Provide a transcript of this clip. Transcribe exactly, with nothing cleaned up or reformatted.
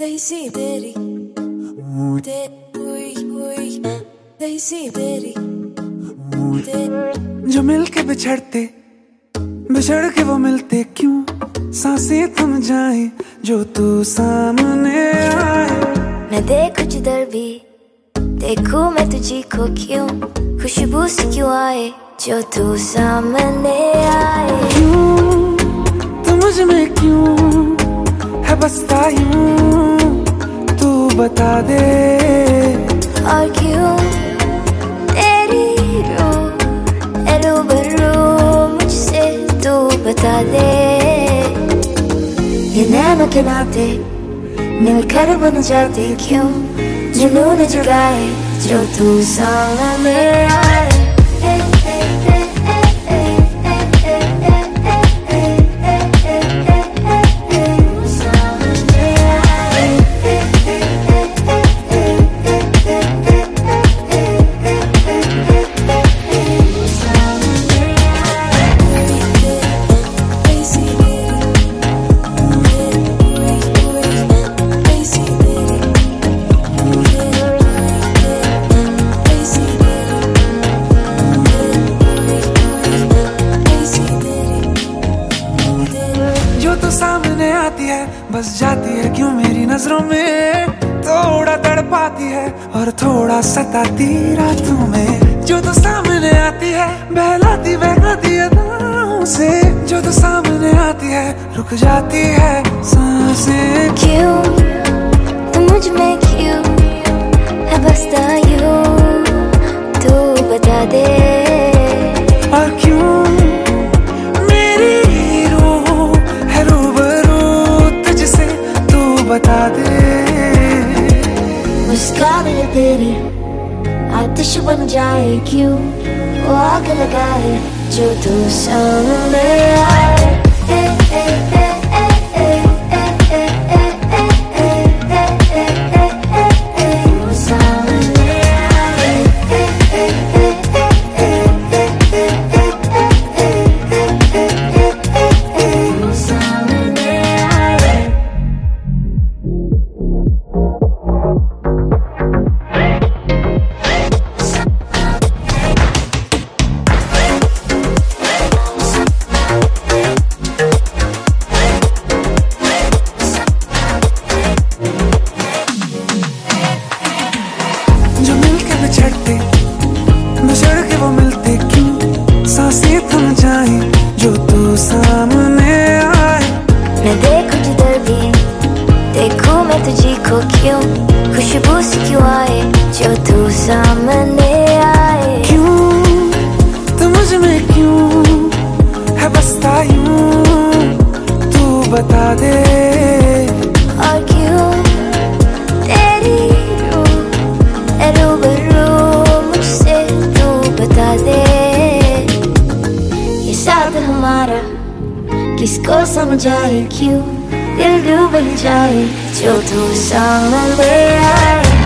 Daisy तेरी ते हुई हुई Daisy तेरी ते जो मिलके बिछड़ते बिछड़ के वो मिलते क्यों सांसें थम जाए जो तू सामने आए। मैं देखूं जिधर भी देखूं मैं तुझी को क्यों खुशबू से क्यों आए जो तू सामने आए। क्यों तू मुझ में क्यों है बसता यूं तू बता दे। और क्यों तेरी रूह है रूबरू मुझसे तू बता दे। ये नैनों के नाते मिलकर बन जाते क्यों जुनून जगाए जो तू सामने आए। सामने आती है बस जाती है क्यों मेरी नजरों में थोड़ा तड़पाती है और थोड़ा सताती रातों में। जो तो सामने आती है बहलाती बहलाती अदाओं से जो तो सामने आती है रुक जाती है सांसें। क्यों तू मुझ में क्यों है बसता यूं तू बता दे। और क्यों बता दे। मुस्कान तेरी आतिश बन जाए क्यों वो आग लगाए जो तू सामने आए। जो मिलके बिछड़ते बिछड़ के वो मिलते क्यों सांसें थम जाए जो तू सामने आए। मैं देखूं जिधर भी देखूं मैं तुझी को क्यों खुशबू से क्यों आए जो तू सामने आए। क्यों तू मुझ में क्यों है बसता यूं तू बता दे। और क्यों तेरी रूह है रूबरू मुझसे तू बता दे। ये साथ हमारा किसको समझाए क्यों दिल डूब जाए जो तू सामने आए।